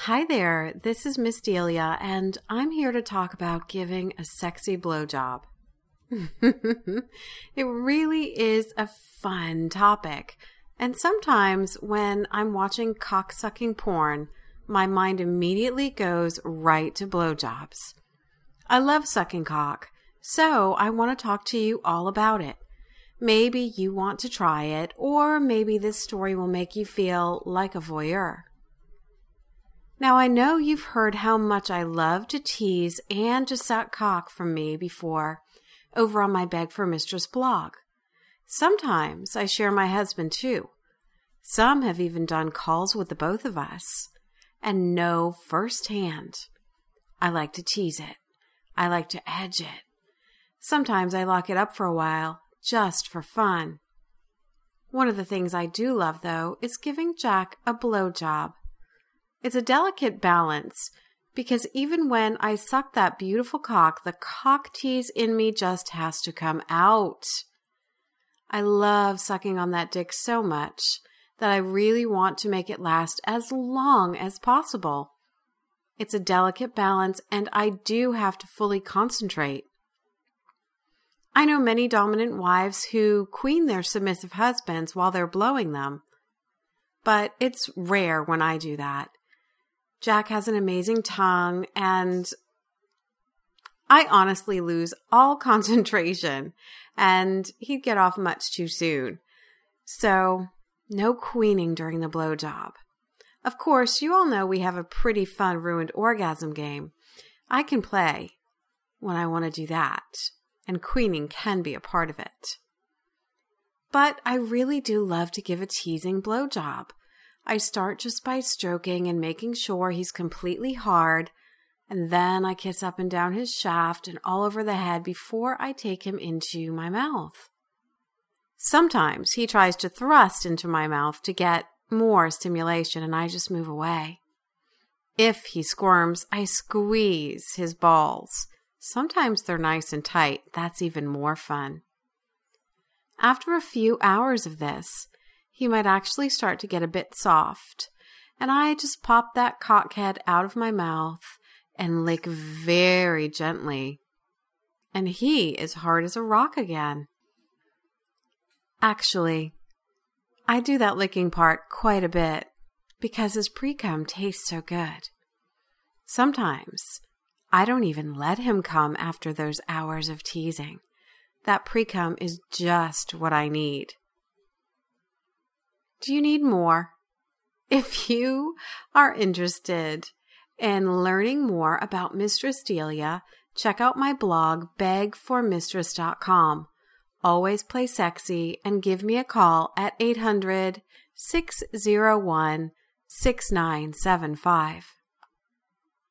Hi there, this is Miss Delia, and I'm here to talk about giving a sexy blowjob. It really is a fun topic, and sometimes when I'm watching cock-sucking porn, my mind immediately goes right to blowjobs. I love sucking cock, so I want to talk to you all about it. Maybe you want to try it, or maybe this story will make you feel like a voyeur. Now, I know you've heard how much I love to tease and to suck cock from me before over on my Beg for Mistress blog. Sometimes I share my husband too. Some have even done calls with the both of us and know firsthand. I like to tease it. I like to edge it. Sometimes I lock it up for a while just for fun. One of the things I do love, though, is giving Jack a blowjob. It's a delicate balance because even when I suck that beautiful cock, the cock tease in me just has to come out. I love sucking on that dick so much that I really want to make it last as long as possible. It's a delicate balance, and I do have to fully concentrate. I know many dominant wives who queen their submissive husbands while they're blowing them, but it's rare when I do that. Jack has an amazing tongue, and I honestly lose all concentration, and he'd get off much too soon. So, no queening during the blowjob. Of course, you all know we have a pretty fun ruined orgasm game. I can play when I want to do that, and queening can be a part of it. But I really do love to give a teasing blowjob. I start just by stroking and making sure he's completely hard, and then I kiss up and down his shaft and all over the head before I take him into my mouth. Sometimes he tries to thrust into my mouth to get more stimulation, and I just move away. If he squirms, I squeeze his balls. Sometimes they're nice and tight. That's even more fun. After a few hours of this, he might actually start to get a bit soft, and I just pop that cockhead out of my mouth and lick very gently, and he is hard as a rock again. Actually, I do that licking part quite a bit because his pre-cum tastes so good. Sometimes I don't even let him come after those hours of teasing. That pre-cum is just what I need. Do you need more? If you are interested in learning more about Mistress Delia, check out my blog, begformistress.com. Always play sexy and give me a call at 800-601-6975.